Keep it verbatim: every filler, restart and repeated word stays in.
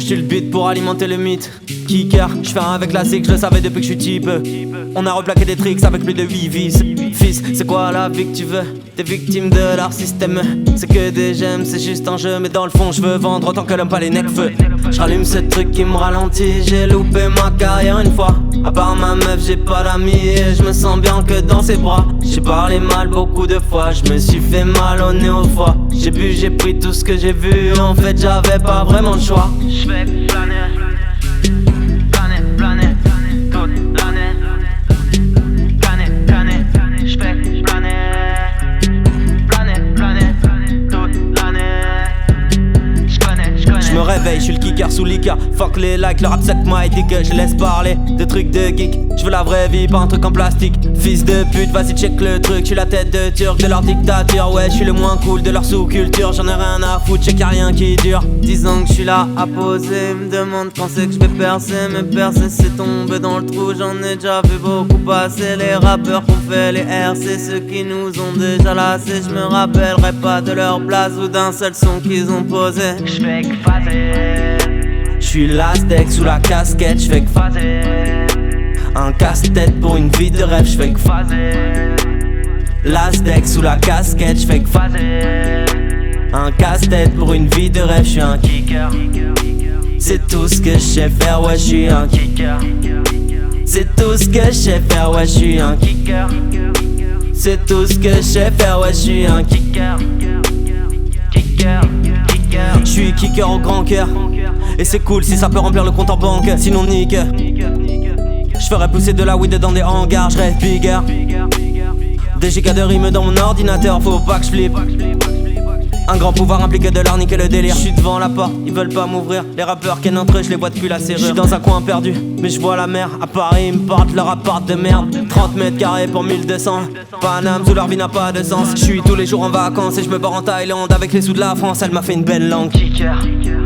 je suis le beat pour alimenter le mythe. Kicker, je fais un avec la zig, je le savais depuis que je suis type. On a replaqué des tricks avec plus de huit vis. Fils, c'est quoi la vie que tu veux? T'es victime de leur système. C'est que des gemmes, c'est juste un jeu. Mais dans le fond je veux vendre autant que l'homme pas les necfeux. Je rallume ce truc qui me ralentit. J'ai loupé ma carrière une fois. À part ma meuf j'ai pas d'amis. Et je me sens bien que dans ses bras. J'ai parlé mal beaucoup de fois. Je me suis fait mal au nez au foie. J'ai bu, j'ai pris tout ce que j'ai vu. En fait j'avais pas vraiment le choix. Je fais planer, planer, planer, toute l'année. Planer, planer, je fais planer, planer, planer, toute l'année. Je connais, je connais. Je me réveille, je suis le kicker sous l'Ika. Fuck les likes, le rap sec m'a dit que je laisse parler de trucs de geek. Je veux la vraie vie, pas un truc en plastique. Fils de pute, vas-y check le truc. Je suis la tête de turc de leur dictature. Ouais, je suis le moins cool de leur sous-culture. J'en ai rien à foutre, check y'a rien qui dure. Dix ans que je suis là à poser. Me demande quand c'est que je vais percer. Mais percer c'est tomber dans le trou. J'en ai déjà vu beaucoup passer. Les rappeurs qu'on fait les R, c'est ceux qui nous ont déjà lassés. Je me rappellerai pas de leur place ou d'un seul son qu'ils ont posé. Je fais que phaser. Je suis l'Aztec sous la casquette, je fais que Phaser. un casse-tête pour une vie de rêve, je fais que Phaser. l'Aztec sous la casquette, je fais que Phaser. un casse-tête pour une vie de rêve, je suis un Kicker. c'est tout ce que je sais faire, ouais, je suis un Kicker. c'est tout ce que je sais faire, ouais, je suis un Kicker. c'est tout ce que je sais faire, ouais, je suis un Kicker. Kicker. Kicker. je suis kicker au grand cœur. Et c'est cool si ça peut remplir le compte en banque, sinon nique. Je ferais pousser de la weed dans des hangars, je rêve bigger. Des gigas de rimes dans mon ordinateur, faut pas que je flippe. Un grand pouvoir implique de l'art, niquer le délire. Je suis devant la porte, ils veulent pas m'ouvrir. Les rappeurs qui entre eux, je les vois depuis la serrure. Je suis dans un coin perdu, mais je vois la mer. À Paris, ils me portent leur appart de merde. Trente mètres carrés pour mille deux cents. Paname, sous leur vie n'a pas de sens. Je suis tous les jours en vacances et je me barre en Thaïlande avec les sous de la France. Elle m'a fait une belle langue. Kicker.